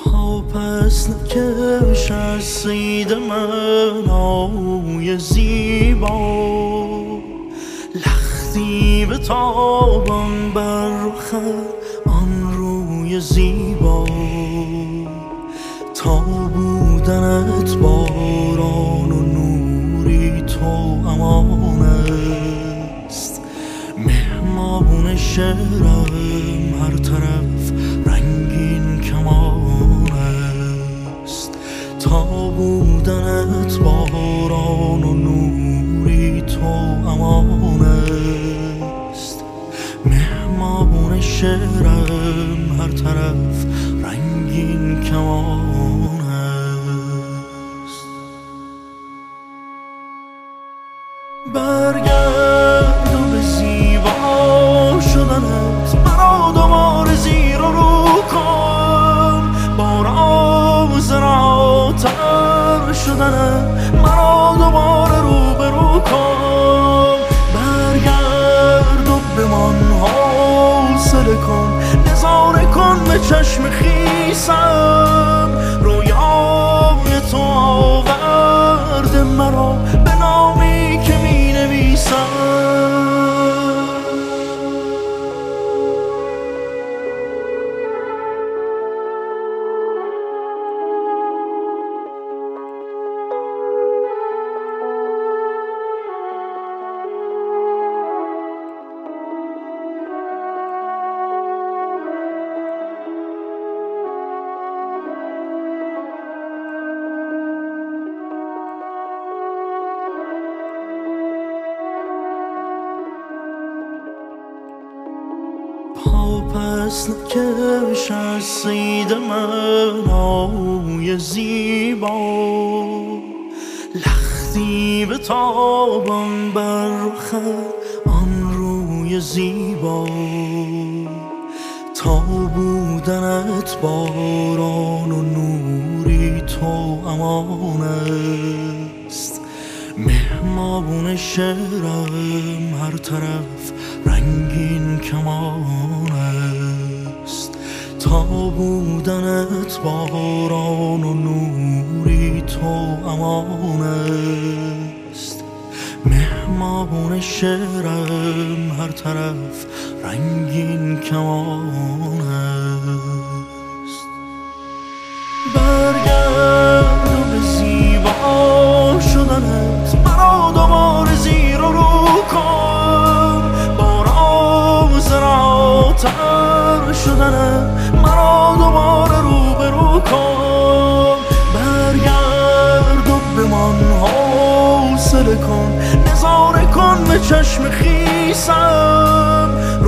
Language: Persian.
پس نکش از صید من آوی زیبا، لختی به تابان بر رخ آن روی زیبا. تا بودنت باران و نوری تو امان است، مهمان شعرم هر طرف رنگین کمان است. تا بودنت باران و نوری تو امان است، مهمان شعرم هر طرف رنگین کمان است. برگرد و به زیبا شدنت مرا دوباره زیر و رو کن، با راز راتر شدنت مرا دوباره رو به رو کن. برگرد و بمان حوصله کن، نظاره کن به چشم خیسم، رویای تو آورده مرا به نامی که می نویسم. پس نکش از صید من آوی زیبا، لختی به تابان بر رخ آن روی زیبا. تا بودنت باران و نوری تو امان است، مهمان شعرم هر طرف رنگین کمان است. تا بودنت باران و نوری تو امان است، مهمان شعرم هر طرف رنگین کمان است. برگرد و به زیبا شدنت مرا دوباره زیر و رو کن، با راز راتر شدنت مرا دوباره رو به رو کن. برگرد و بمان حوصله کن، نظاره کن به چشم خیسم،